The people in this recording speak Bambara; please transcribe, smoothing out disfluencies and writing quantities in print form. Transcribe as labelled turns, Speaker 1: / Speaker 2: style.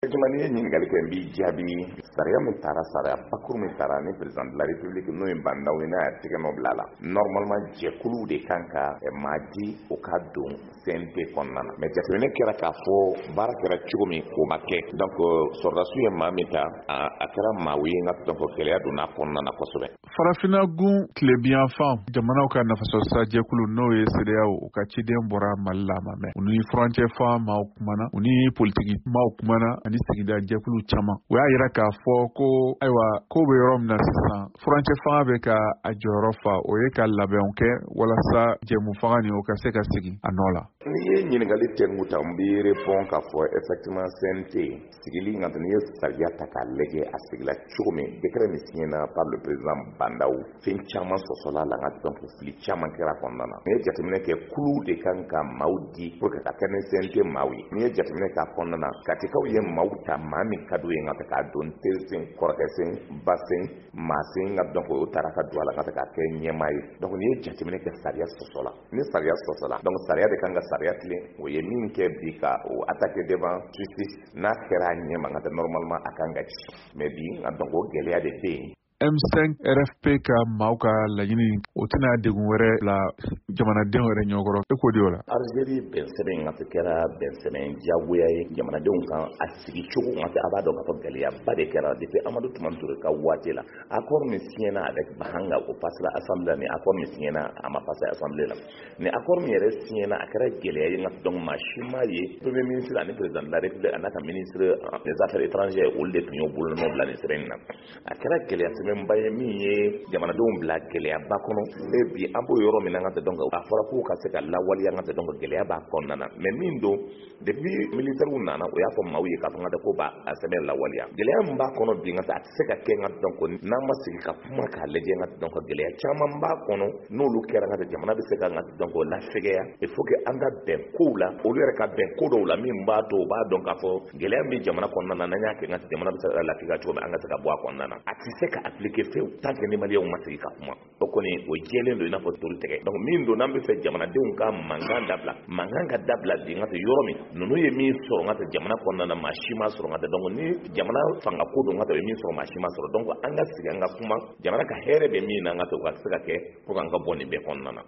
Speaker 1: Jamani ye ɲininkali kɛ n b'i jaabi sariya min taara sariya bakuru min taara ni président de la république n'o ye Bandaw ye n'a y'a tɛgɛ nɔ bila la normalement jɛkulu de kan ka maa di o ka don CNT kɔnɔna na mais jateminɛ kɛra k'a fɔ baara kɛra cogo min o ma kɛ donc sɔrɔdasiw ye maa min ta a kɛra maa ye n ka donc gɛlɛya donna kɔnɔna na kosɛbɛ.
Speaker 2: Farafinna gun tilebiyanfan jamanaw ka nafasɔrɔsira jɛkulu n'o ye CEDEAO o ka ciden bɔra Mali la ma mɛn u ni furancɛ fan maaw kumana u ni politiki maaw kumana ani sigida jɛkulu caman o y'a yira k'a fɔ ko ayiwa ko bɛ yɔrɔ min na sisan furancɛ fanga bɛ ka a jɔyɔrɔ fa o ye ka labɛnw kɛ walasa jɛmu fanga ni o ka se ka segin a nɔ la.
Speaker 1: N'i ye ɲininkali tɛnku ta n b'i répond k'a fɔ effectivement CNT sigili nka n'i ye sariya ta k'a lajɛ a sigila cogo min décret min signé na par le président Bandaw fɛn caman sɔsɔla la nka donc fili caman kɛra kɔnɔna na. N'i ye jateminɛ kɛ kulu de kan ka maaw di pour que ka kɛ ni CNT maaw ye. N'i ye jateminɛ k'a kɔnɔna na katikaw ye maaw ta maa min ka d'u ye nka k'a don terisen kɔrɔkɛsen basen maasen nka donc o taara ka don a la nka k'a kɛ ɲɛmaa ye. Donc n'i ye jateminɛ kɛ sariya sɔsɔla ni sariya sɔsɔla donc sariya de kan ka sariya tilen o ye min kɛ bi ka o attaquer devant justice n'a kɛra a ɲɛma nka normalement a kan ka ci mais bi nka donc o gɛlɛya de bɛ yen.
Speaker 2: M5 RFP ka maaw ka laɲini o tɛna degun wɛrɛ la jamanadenw yɛrɛ ɲɔgɔrɔ e ko di o la.
Speaker 1: Algérie bɛnsɛbɛn nka kɛra bɛnsɛbɛn diyagoya ye jamanadenw kan a sigi cogo nka a b'a dɔn k'a fɔ gɛlɛyaba de kɛra depuis Amadou Toumani Touré ka waati la accord min signé na avec Bahanga o passera assemblée ni accord min signé na a ma passé assemblée la ni accord min yɛrɛ signé na a kɛra gɛlɛya ye nka donc maa si m'a ye premier ministre ani président de la république a n'a ka ministre des affaires étrangères olu de tun y'o bolonɔ bila nin sɛbɛn in na a kɛra gɛlɛya sɛbɛnba ye min ye jamanadenw bila gɛlɛyaba kɔnɔ et bi an b'o yɔrɔ min na nka donc a fɔra k'u ka se ka lawaleya nka donc gɛlɛya b'a kɔnɔna na mais min don depuis militaires nana o y'a fɔ maaw ye k'a fɔ nka ko b'a sɛbɛn lawaleya gɛlɛya min b'a kɔnɔ bi nka a tɛ se ka kɛ nka donc n'an ma sigi ka kuma k'a lajɛ nka donc gɛlɛya caman b'a kɔnɔ n'olu kɛra nka jamana bɛ se ka nka donc lafɛgɛya il faut que an ka bɛn kow la olu yɛrɛ ka bɛn ko dɔw la min b'a to o b'a dɔn k'a fɔ gɛlɛya min jamana kɔnɔna na n'an y'a kɛ nka jamana bɛ se ka lafiya cogo min an ka se ka bɔ a kɔnɔna na a tɛ se ka appliquer fewu tant que ni maliyɛnw ma sigi ka kuma o kɔni o jɛlen don i n'a fɔ tolu tigɛ donc min don n'an bɛ fɛ jamanadenw ka mankan dabila mankan ka dabila bi nka yɔrɔ min ninnu ye min sɔrɔ nka jamana kɔnɔna na maa si ma sɔrɔ nka donc ni jamana fanga ko don nka ye min sɔrɔ maa si ma sɔrɔ donc an ka sigi an ka kuma jamana ka hɛrɛ bɛ min na nka o ka se ka kɛ pour que an ka bɔ nin bɛɛ kɔnɔna na.